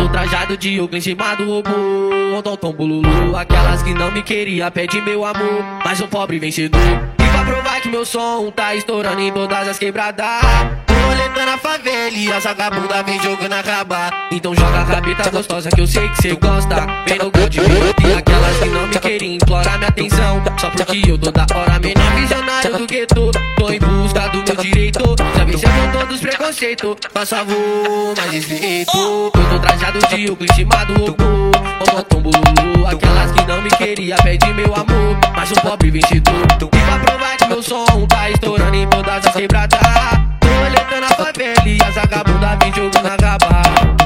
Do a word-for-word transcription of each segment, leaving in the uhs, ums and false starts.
tô trajado de Oakland chamado robô. Tom tom bululu, aquelas que não me queria pede meu amor, mas um pobre vencedor. E pra provar que meu som tá estourando em todas as quebradas, roleta na favela e as vagabunda vem jogando a raba. Então joga a rabeta gostosa que eu sei que cê gosta. Vem no gol de minuto e aquelas que não me querem implorar minha atenção, só porque eu tô da hora, menor visionário do gueto. Tô em busca do meu direito, já vencendo todos os preconceitos. Faz favor, mais respeito. Eu tô trajado de Oakland chamado robô. Tom bululu, aquelas que não me queria pede meu amor, mas um pobre vencedor. E pra provar que meu som tá estourando em todas as quebradas, roleta na favela e as vagabunda vem jogando a raba.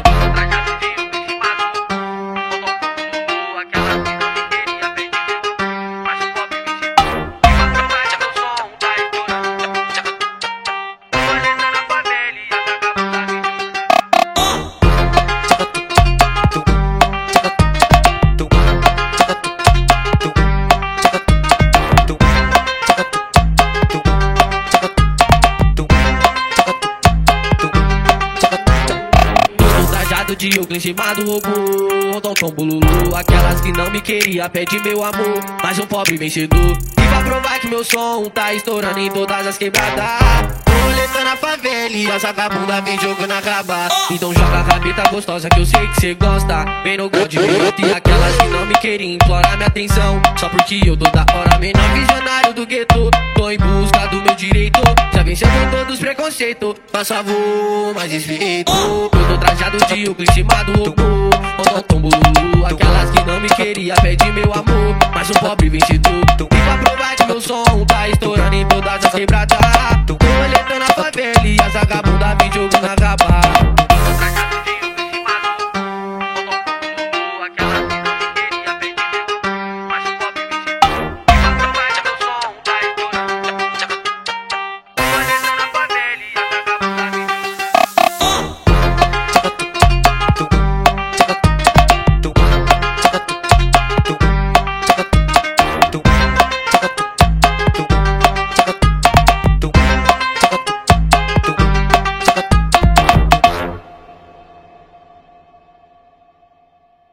De Oakland chamado robô, tom tom bululu, aquelas que não me queria pede meu amor, mas um pobre vencedor. E pra provar que meu som tá estourando em todas as quebradas, roleta na favela e as vagabunda vem jogando a raba. Então joga a rabeta gostosa que eu sei que cê gosta. Vem no gol de minuto e aquelas que não me querem implorar minha atenção, só porque eu tô da hora, menor visionário do gueto. Tô em busca do meu direito, já vencendo todos os preconceitos. Faz favor, mais respeito. Eu tô trajado de Oakland chamado robô. Tom bululu, aquelas que não me queria pede meu amor, mas um pobre vencedor. E pra provar que meu som tá estourando em todas as quebradas, roleta na favela e as vagabunda vem jogando a raba.